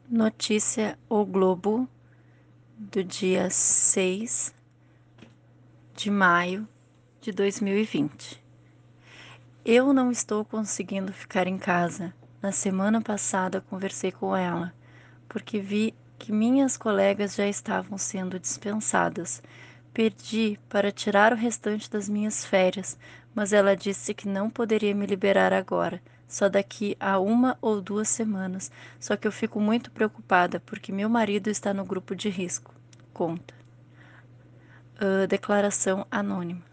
Notícia O Globo, do dia 6 de maio de 2020. Eu não estou conseguindo ficar em casa. Na semana passada conversei com ela, porque vi que minhas colegas já estavam sendo dispensadas. Pedi para tirar o restante das minhas férias, mas ela disse que não poderia me liberar agora, só daqui a 1 ou 2 semanas. Só que eu fico muito preocupada porque meu marido está no grupo de risco. Conta. Declaração anônima.